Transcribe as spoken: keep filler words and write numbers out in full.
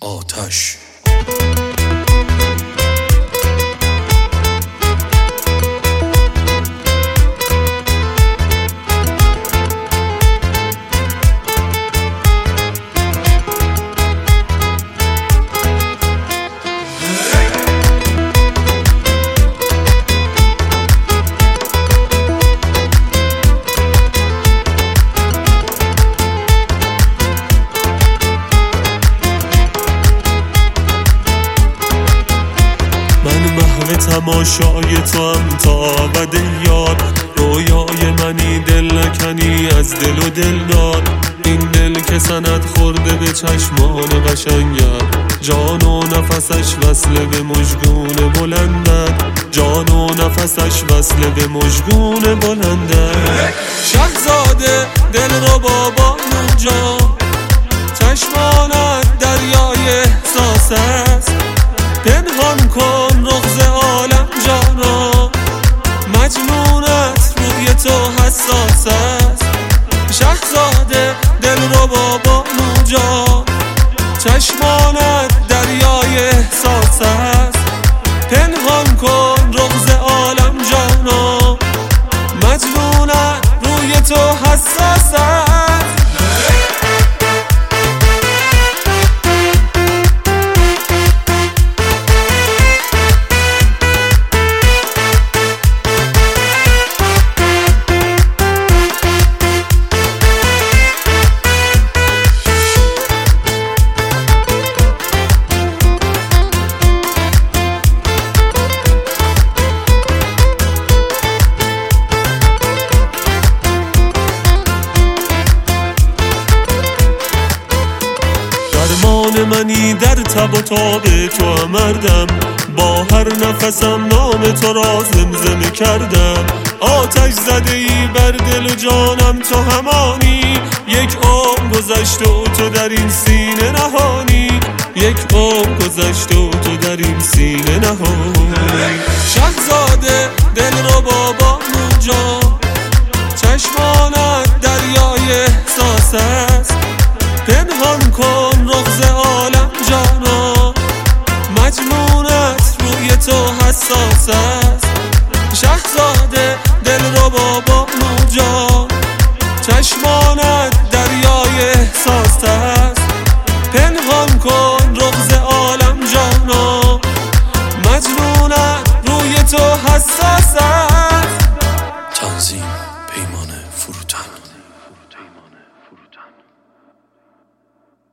آتش. تماشای تو هم تا ابد یار، رویای منی دل نکنی از دل و دلدار. این دل که سند خورده به چشمان قشنگم، جان و نفسش وصل به مژگون بلندت، جان و نفسش وصل به مژگون بلندت. شهزاده دل رو بابا جان، چشمانت دریای احساس است. پنهان کن رغز عالم جانا، مجنونت روی تو حساس است. شهزاده دل رو بابا جان، چشمانت دریای احساس است. پنهان کن رغز عالم جانا، مجنونت روی تو حساس است. درمان منی در تب و تاب تو مردم، با هر نفسم نام تو را زمزمه کردم. آتش زده ای بر دل و جانم تو همانی، یک عمر گذشت و تو در این سینه نهانی، یک عمر گذشت و تو در این سینه نهانی. شهزاده دل رو بابا جان، چشمانت دریای احساس است. پنهان کن رغز عالم جانا، مجنونت روی تو حساس است. شهزاده دل رو بابا جان، چشمانت دریای احساس است. پنهان کن رغز عالم جانا، مجنونت روی تو حساس است.